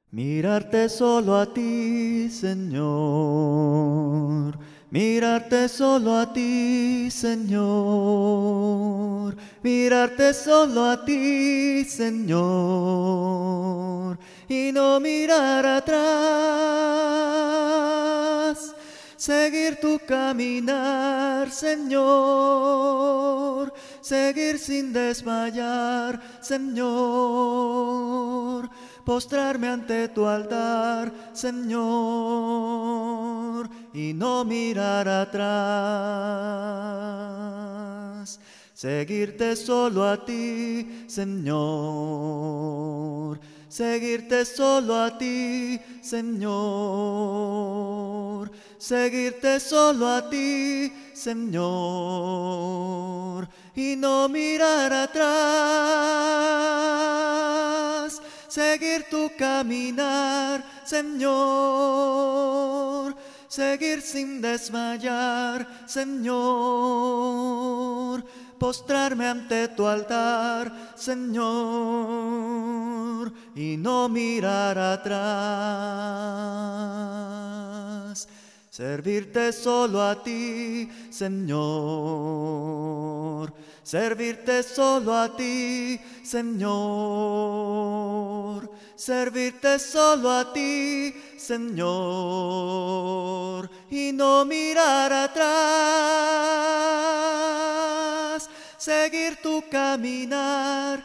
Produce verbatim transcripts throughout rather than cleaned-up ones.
Mirarte solo a ti, Señor. Mirarte solo a ti, Señor. Mirarte solo a ti, Señor. Y no mirar atrás. Seguir tu caminar, Señor. Seguir sin desmayar, Señor. Postrarme ante tu altar, Señor, y no mirar atrás. Seguirte solo a ti, Señor. Seguirte solo a ti, Señor. Seguirte solo a ti, Señor, y no mirar atrás. Seguir tu caminar, Señor. Seguir sin desmayar, Señor. Postrarme ante tu altar, Señor, y no mirar atrás. Servirte solo a ti, Señor. Servirte solo a ti, Señor. Servirte solo a ti, Señor, y no mirar atrás. Seguir tu caminar,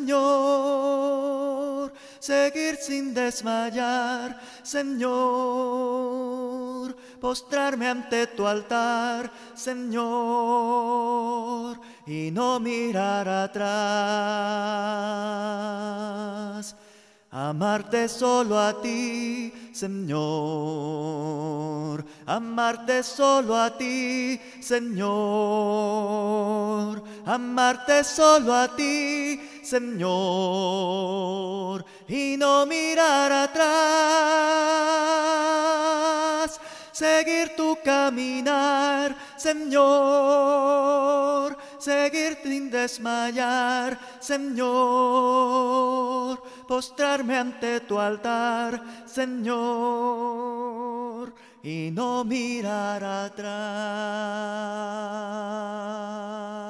Señor. Seguir sin desmayar, Señor. Postrarme ante tu altar, Señor, y no mirar atrás. Amarte solo a ti, Señor. Amarte solo a ti, Señor. Amarte solo a ti, Señor, y no mirar atrás. Seguir tu caminar, Señor. Seguir sin desmayar, Señor. Postrarme ante tu altar, Señor, y no mirar atrás.